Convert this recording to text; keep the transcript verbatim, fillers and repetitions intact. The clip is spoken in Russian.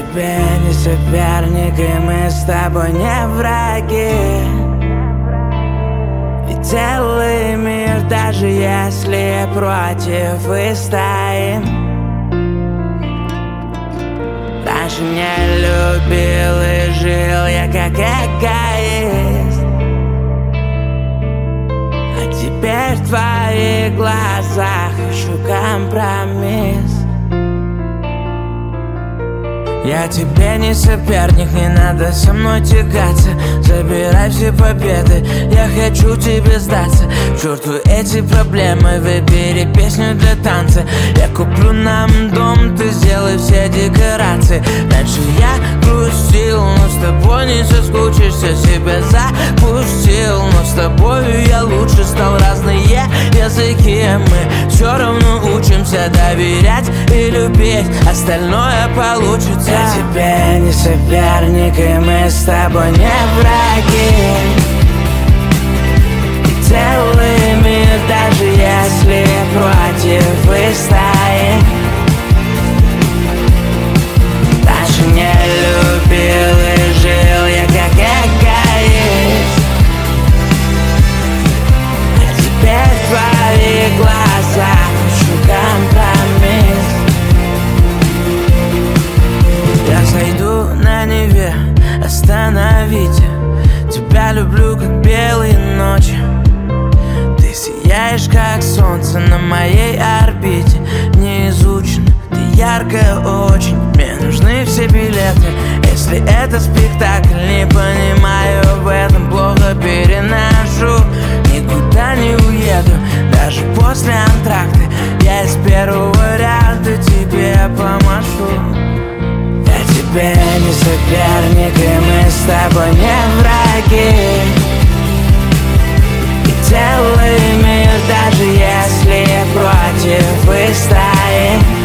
тебе не соперник, и мы с тобой не враги. И целый мир, даже если против выстоим. Раньше не любил и жил я как эгоист, а теперь в твоих глазах ищу компромисс. Я тебе не соперник, не надо со мной тягаться. Забирай все победы, я хочу тебе сдаться. К черту эти проблемы, выбери песню для танца. Я куплю нам дом, ты сделай все декорации. Раньше я грустил, но с тобой не соскучишься. Себя запустил, но с тобою я лучше стал. Разные языки, мы все равно учимся доверять и любить, остальное получится. Я тебе не соперник, и мы с тобой не враги. И целый мир, даже если против выстоим. Раньше не любил и жил я как эгоист, а теперь в твоих глазах ищу компромисс. Я сойду на Неве, остановите. Тебя люблю, как белые ночи. Ты сияешь, как солнце на моей орбите. Не изучен, ты яркая очень. Мне нужны все билеты, если это спектакль. Не понимаю в этом, плохо переношу. Никуда не уеду, даже после антракта. Я из первого ряда тебе помашу. Я тебе не соперник, и мы с тобой не враги. И целый мир, даже если против выстоим.